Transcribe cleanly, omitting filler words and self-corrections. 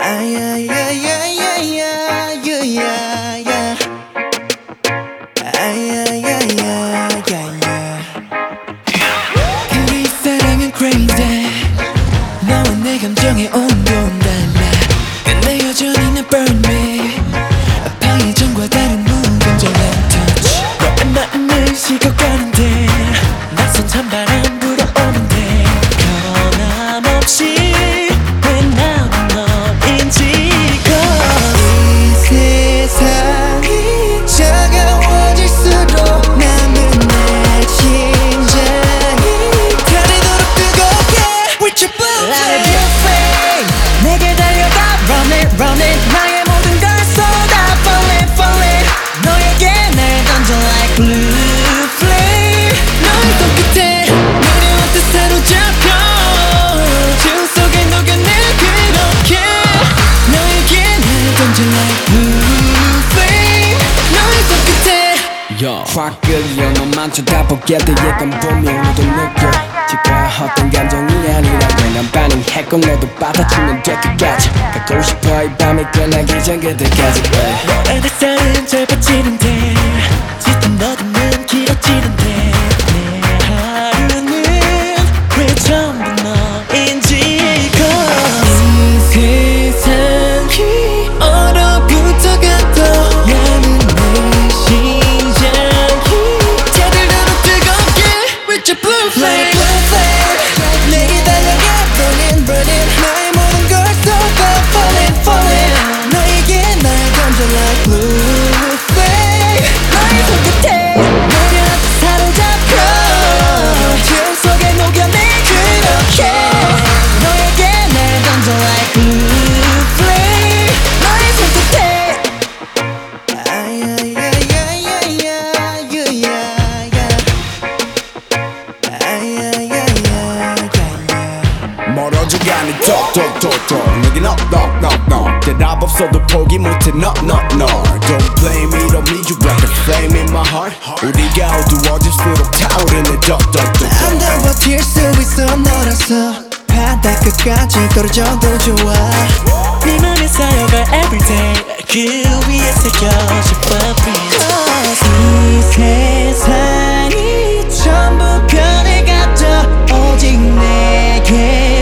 우리 사랑은 crazy. 너와 내 감정의 온도는 달라. 근데 여전히 내 burn me. 방해전과 다른 무감정한 touch. 너의 마음을 식어가는데 낯선 찬바람 불어오는데 변함없이 왜 나는 너인지. 이 세상이 차가워질수록 남은 내 심장이 가리도록 뜨겁게 With your blue flame 내게 달려가 Run it run it 나의 모든 걸 쏟아 Fall it fall it 너에게 날 던져 like blue flame 너의 손끝에 내려왔다 사로잡혀 지금 속에 녹여내 그렇게 너에게 날 던져 like blue flame 너의 손끝에 확 끌려 너만 쳐다보게 돼 약간 분명히도 느껴 지가 어떤 감정이 아니라고 난 반응했고 너도 받아주면 될 때까지 가고 싶어 이 밤이 끝나기 전 그때까지 너의 햇살은 짧아지는데 짙은 어둠은 길어지는데 내 하루는 왜 전부 너인지. 이 세상이 얼어붙어가도 야는 내 심장이 차들도록 뜨겁게 With your blue flame 내게 달려가 burning burning 나의 모든 걸 쏟아 falling falling 너에게 날 던져 like blue flame 너의 손끝에 내려왔다 사로잡혀 지금 속에 녹여내 그렇게 너에게 날 던져 like blue flame 너의 손끝에 멀어져가는 톡톡톡톡 내게 knock knock knock knock 대답 없어도 포기 못해 no no no Don't blame me don't need you like a flame in my heart 우리가 어두워질수록 타오르는 덕덕덕 안 더 버틸 수 있어 너라서 바닥 끝까지 떨어져도 좋아 네 맘에 쌓여갈 everyday 그 위에 새겨질 fabric 이 세상이 전부 변해가죠 오직 내게